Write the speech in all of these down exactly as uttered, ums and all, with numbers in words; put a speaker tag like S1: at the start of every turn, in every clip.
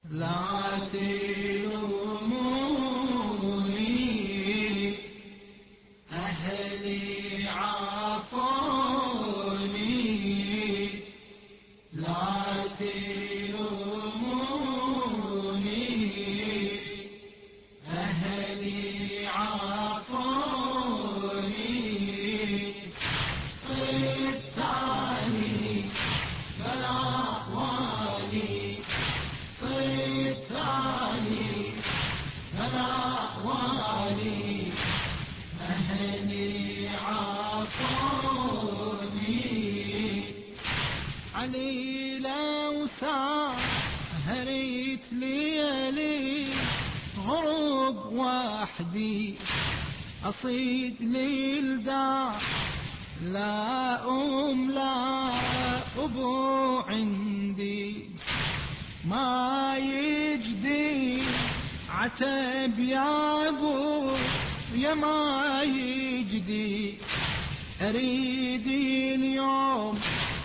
S1: لا تلوموني أهلي عافوني، لا تلوموني أهلي عافوني، صرت عني بلا والي، صرت عني بلا والي أهلي عافوني. علي لو سهرت ليلي غروب وحدي أصيد للدار، لا أم لا أبو عندي، ما يجدي عتب يا أبو يا ما يجدي، أريد اليوم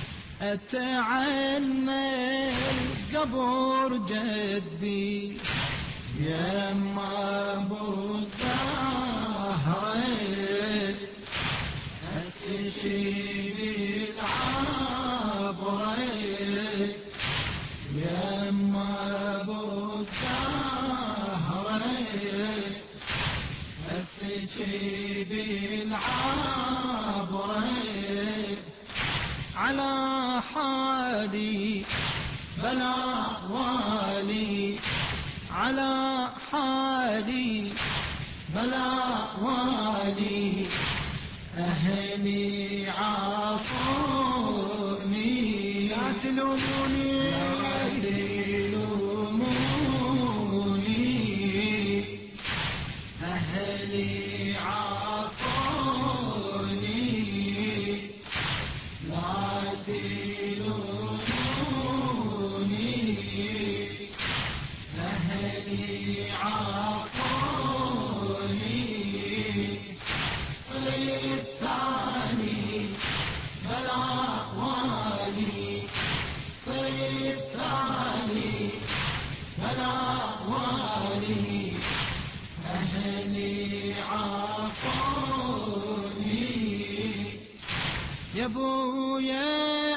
S1: أتعنى القبر جدي، يا ما أبو الزهرة أستشهد العبرة، يا ما أبو الزهرة أستشهد العبرة، على حالي بلا والي، على حالي بلا والي أهلي عافوني. لا تلوموني لا تلوموني أهلي عافوني، لا تلوموني أهلي عافوني، صرت عني بلا والي، صرت عني بلا والي أهلي عافوني. يا ابويا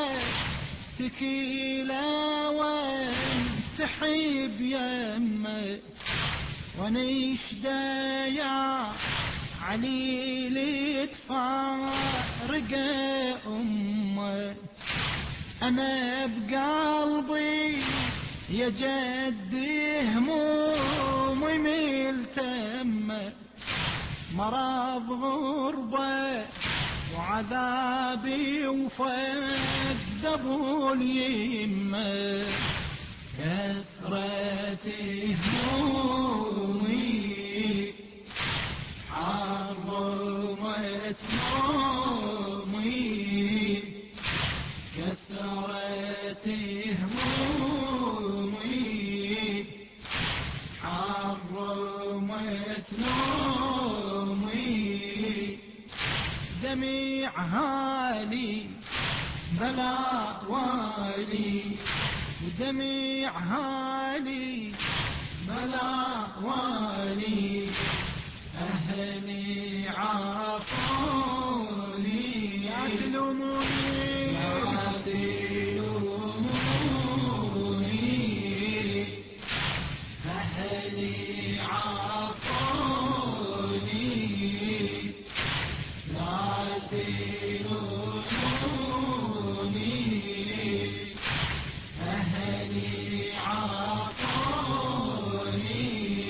S1: اشتكي لا وانتحب يمك، ونيش دايا علي لتفارق أمك، أنا بقلبي يا جدي همومي ملتمة، مرض غربة وعذابي وفد أبو اليمة، كثرة همومي حرمت نومي، كثرة همومي حرمت نومي، دميع هالي بلا والي، ودميع هالي بلا والي أهلي عافوني. لا تلوموني لا تلوموني أهلي عافوني، لا تلوموني أهلي عافوني،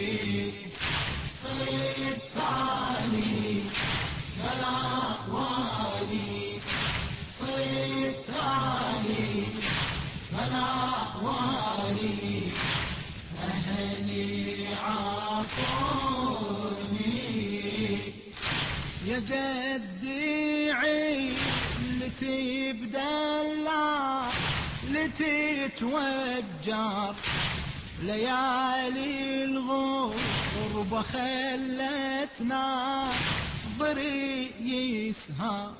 S1: صرت عني بلا والي، صرت عني بلا والي أهلي عافوني. يا جدي عيلتي بدلع لتتوجر، ليالي الغربة خلتنا ضري يسهر،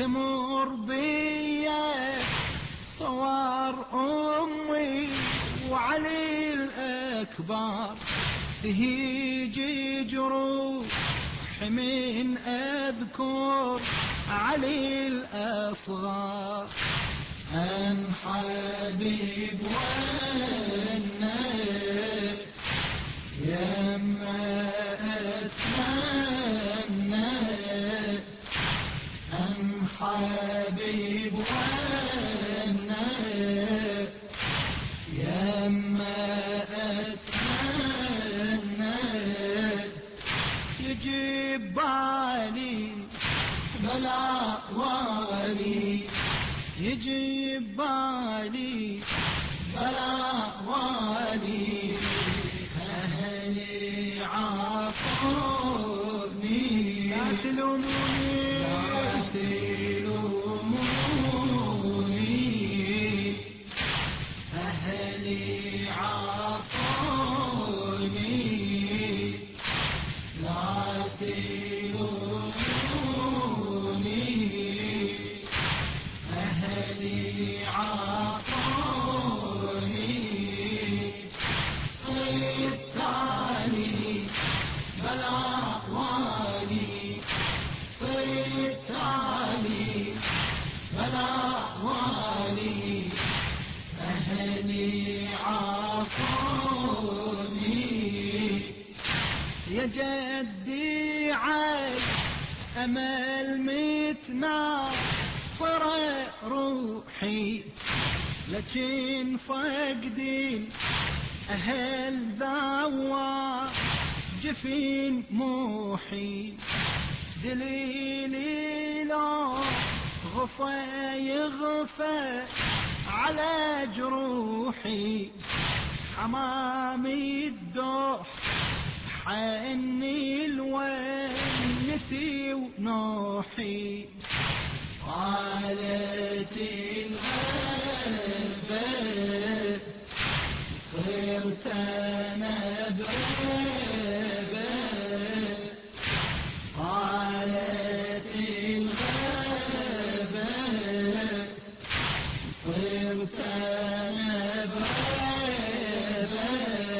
S1: تمر بيا صور أمي وعلي الأكبر تهيج جروح من أذكر علي الأصغر. أن حبيب والنبي يما أتمنى أن حبيب والنبي يما أتمنى يجيب بالي بلا والي يجيب بالي بلا والي أهلي عافوني لا تلوموني لا تلوموني أهلي عافوني لا تلوموني أهلي عافوني صرت علي بلا والي صرت علي بلا والي أهلي عافوني يا جدي عاي أمل متنا فرق روحي لكن فقدين أهل ذوى جفين موحي دليلي لو غفى يغفى على جروحي حمامي الدوح حني الونتي ونوحي قالت الغابة صرت أنا بغابة قالت الغابة صرت أنا بغابة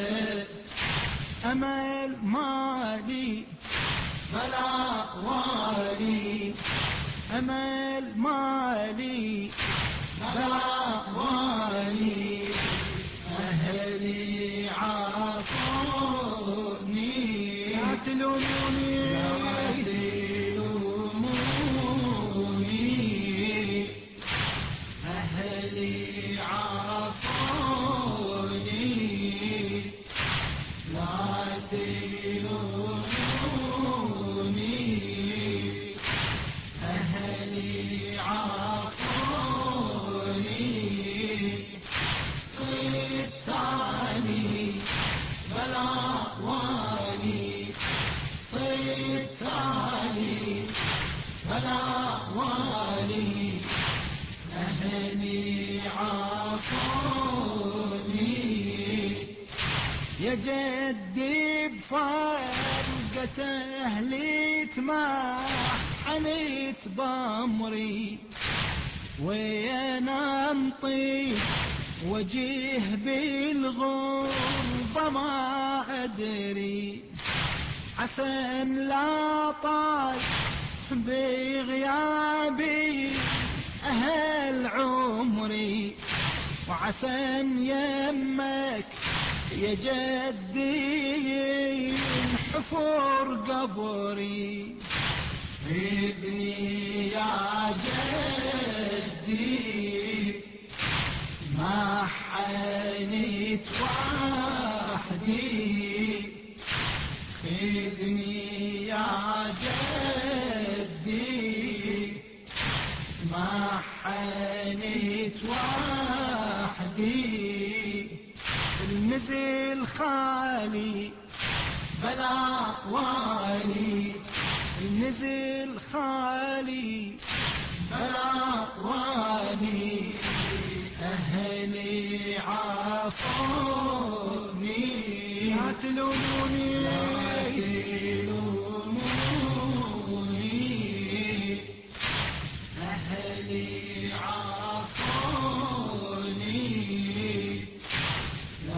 S1: أمل مالي بلا والي أمل مالي بلا والي أهلي عافوني لا تلوموني لا تلوموني أهلي عافوني لا تلوموني أهلي عافوني صرت علي بلا والي صرت علي بلا والي أهلي عافوني يا جدي بفرقة أهلي تمحنت بأمري ويانا انطي وجيه بالغربة ما أدري عسى لا طال بغيابي أهل عمري وعسى يمك يا جدي حفر قبري ابني يا جدي ما حنيت وحدي خذني يا جدي ما حنيت وحدي المثل خالي بلا والي النزل خالي بلا والي أهلي عافوني لا تلوموني لا تلوموني أهلي عافوني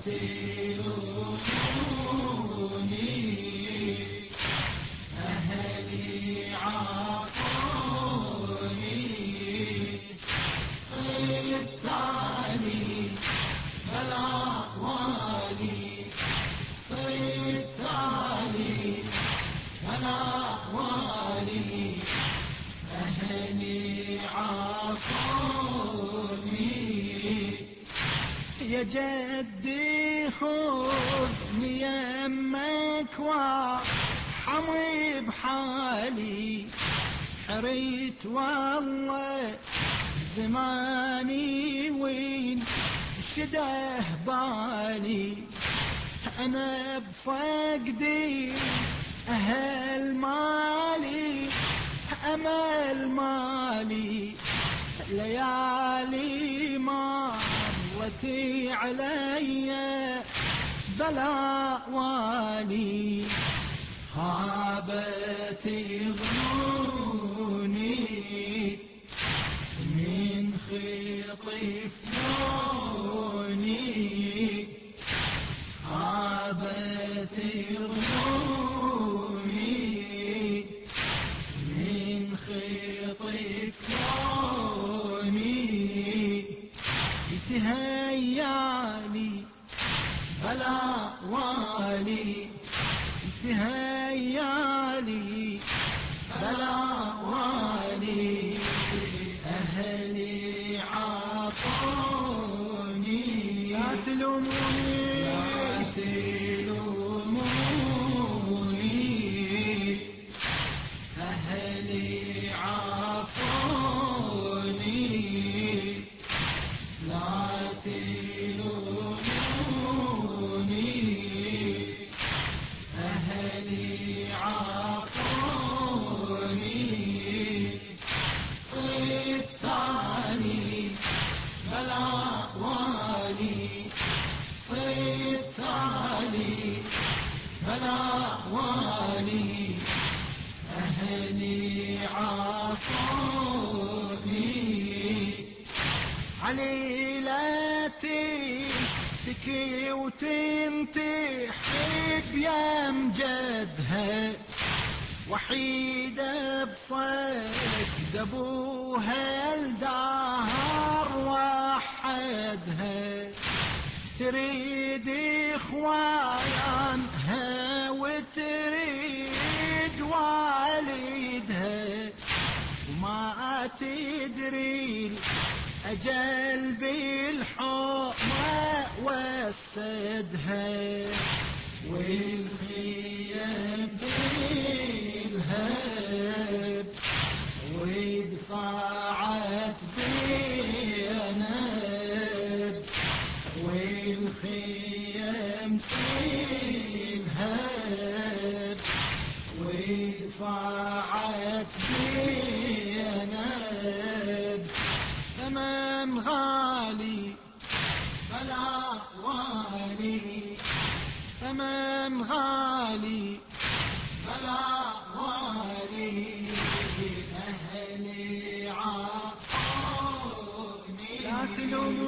S1: تلوموني أهلي عافوني صرت علي بلا والي صرت علي بلا والي أهلي عافوني يا جدي خذني يمك وارحمي بحالي حريت والله زماني وين شده بالي أنا بفقدي أهل مالي أمل مالي ليالي مرتي علي بلا والي خابت ظنوني من خطف نوني خابت ظنوني من خطف نوني تهيالي بلا والي تهيالي بلا والي أهلي عافوني لا تلوموني لا تلوموني أهلي عافوني لا تلوموني أهلي عافوني صرت علي بلا والي صرت علي بلا والي أهلي عافوني عليلتي تكي وتنتحب يا مجدها وحيدة بفقد أبوها الدهر وحدها تريد إخوانها وتريد والدها وما تدري أجل بالحمى وسدها والخيام بالهب وبصاعت زينب والخيام بالهب وبصاعت زينب ثمن غالي بلا والي ثمن غالي بلا والي أهلي عافوني لا تلوموني